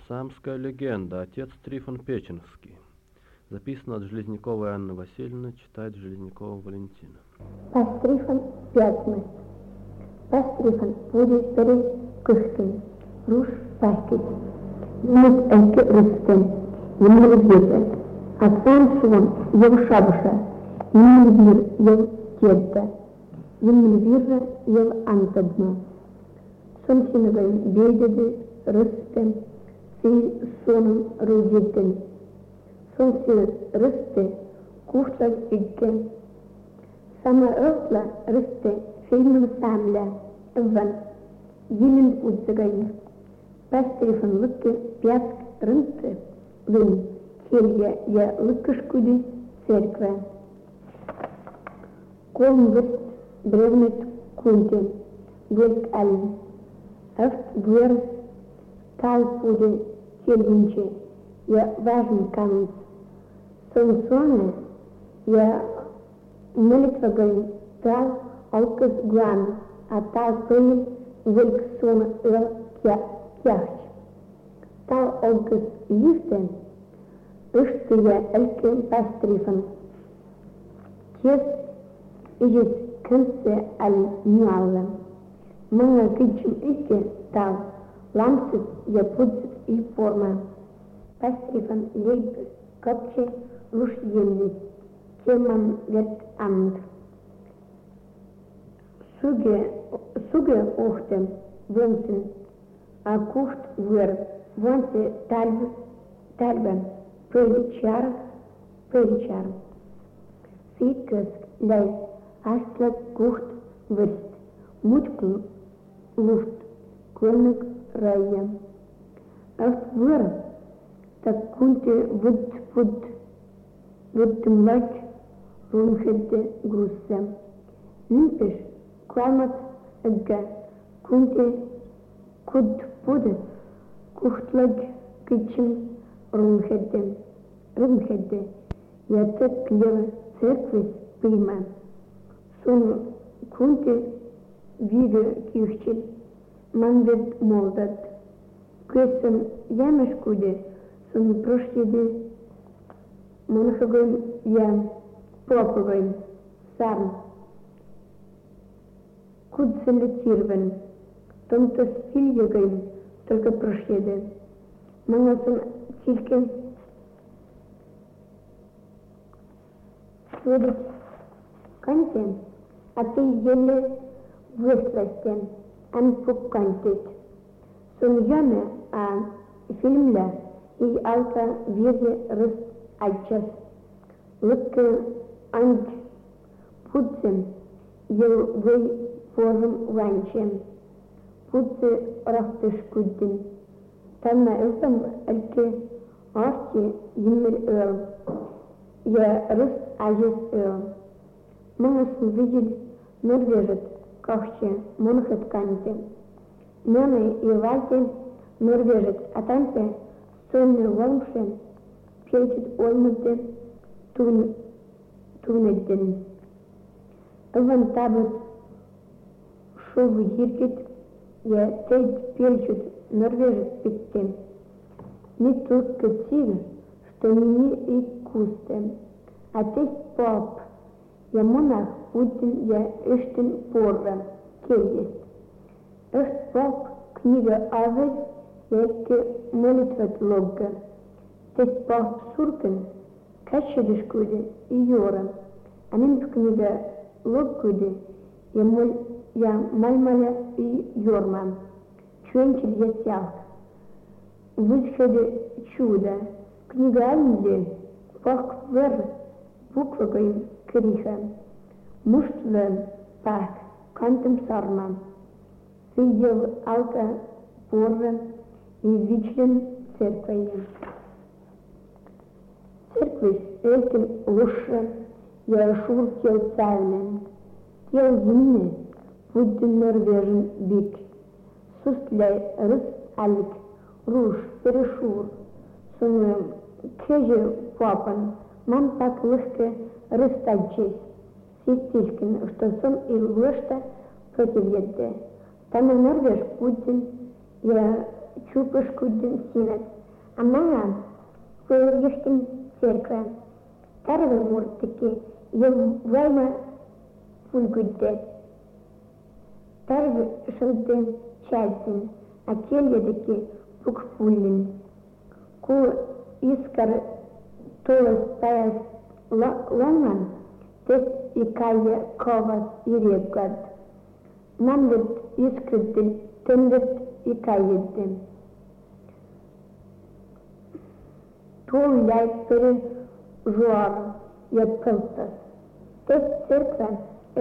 Самская легенда. Отец Трифон Печенский. Записано от Железняковой Анны Васильевны, читает Железнякова Валентина. Пас Трифон пятмы. Пас Трифон будет перей кышкин. Руш пахкит. Немец эйке рыстен. Ему любит. А сам швон ев шабуша. Ему любир ев тедда. Ему любир ев антадна. Сомсиновой бейдеды рыстен. Си соном рудитен. Сонси рысты кухлаг игген. Сама рысла рысты фильмом самля. Ван. Гилен удзагай. Пастрифон лыки пятк рынты. Вин. Хелья я лыкышкуди церква. Колм выст бревнет кунтин. Гельт ален. Эфт гвер талпуди хельвинчи. Я важен камень. Сонсоне я молитва говорю, тал алкас гуан, а тал пыль вельк сон кяхч. Тал алкас лифтен, ышты я элькен пастрифан. Кес ижит конце аль нюалла. Мanga кичим ике тал, ламсит я пуцит и форма. Пастрифан лейб копче руш емнит, кеман вет амд. Суге охтем вонсен, а кухт вер, вонсе тальбен, преличар. Ситкас лей, астлак кухт вырст, мутькл луфт, кольник райем. Афт вер, так кунте вуд румхедде груссе. Нимпеш кламат эгге кунте куд пуд кухтлаг кичим румхедде. Ятек клева церкви пима. Сон кунте виге кюхчил манвед молдат. Квестен ямешкуде сон прошледи монахогон я попогон сам. Кудселетирвен, том-то стильегон только прошледи. Мангасон тильке следит контент, а ты еле высластен, анпукантит. Сон яме, а фильмля и алка везе рыст альчас. Лыkke анг пуцем ел вей форм ванчем. Пуце рахтышкуддин. Танна элтам эльке арки еммер эл. Я рыст ажес эл. Маңасын видел норвежет кахче монхет канте. Няны и вальте норвежет, а танте сонны волмшен печет ольмыте тунедден. Иван табыт шову жиркет, я тейт печет норвежец питте. Не только цивы, что не и кусте, а тесть пап. Я монах Путин, я эштен порра, кельест. Эшт пап книга Авель, яке молитвет логга. Тесть пап суркен, кащедышкуде и йора. Анин книга логкуде, я мальмаля и йорма. Чуенчил я сял. Высходе чудо. Книга Анде, пах вер, буквагой криха. Муштвен пах, кантем сарма. Видел алка порра и вичлен церквой. Церквис эльтен лучше, я шур тел цайнен. Тел зимне, будден норвежен бик. Сустляй рыс алик, руш, перешур. Сон кеже папан, ман так легко рыстальчись. Систишкин, что сон и лошта против едде. Там и норвеж Путин, я чупышкуден синет. Амага Выльюшкин церква. Тарвы муртыки Еввайма Фунгуддет. Тарвы шылдын чайсын, а келедеки Пукфуллин. Ку искар толас паяс лонган, тес и кая ковас и рекгад. Намлет искрыддын, тенлет и кайеддын. Тол ляй пере жуар, я пылтас. Тес церква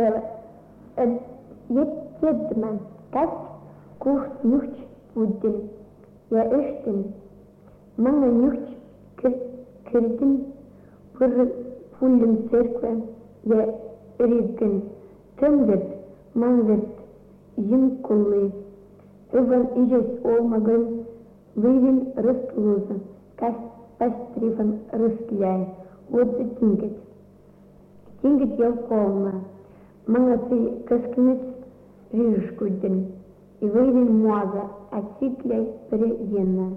еддман, кас куш нюхч буддин. Я эштин, мanga нюхч кирдин пыр пуллин церква, я риггин. Тенлет, манлет, yinkулы. Иван ижес олмагын, вывин рыстлузы, кас пастрифан рыстляй, отзы тингет. Тингет ел колма, мангасы каскинес рижшкудден, и вывин муаза, а сикляй переенна.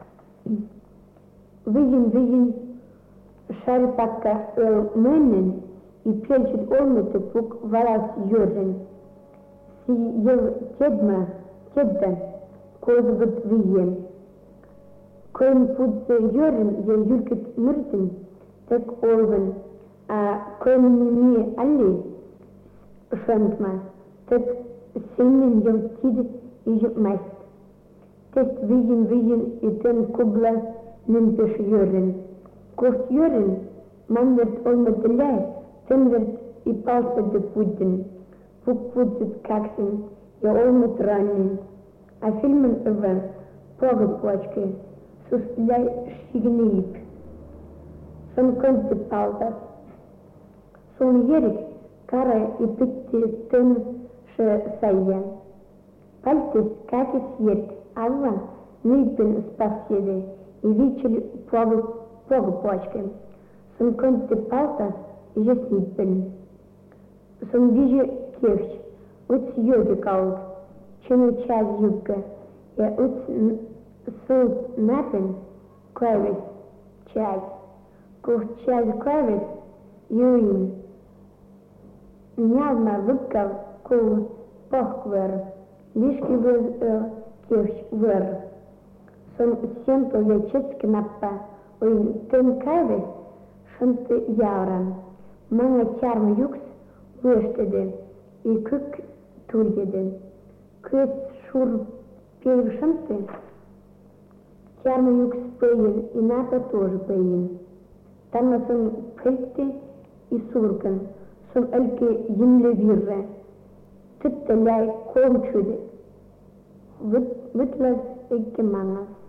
Вывин шарпака эл мэннен, и пельчит олмыты пук валас йоржен. Си ел тедда, козгут виен. Коин пудзе йорен ел юлькит мыртен, так олвен, а коин ними алли шентма, так синен ел тид и масть. Тест виен и тен кубла нинпеш йорен. Кост йорен, манверт олмаделяй, тенверт и палса де пуден. Пук пудзит каксен, я олмат ранен. А фильмен ива, пога плачкай, сустляй шигнеип. Сон конте палдас. Сон ерик, кара и пытти тен ше сайя. Пальтис какис ет, авва нейпен спаседе, и вичели пога плачкай. Сон конте палдас, и жес нейпен. Сон вижу кевч, уц йоби каут, чину час юбка, я уц суд напен, квевис, час, кух час квевис, юин. Нявма выккав, кул похквер, лишки выз кевч вер. Сон сенту я чецки наппа, уин тен квевис, шынты яуран. Мanga чарма юкс, выштеде, и кык тургеден. Кыт шур пейвшанты, чарма юкс пейн, и ната тоже пейн. Танна сон пельте и суркан, сон эльке емле вирре. Тытта ляй комчуде, вытлас эйке мангас.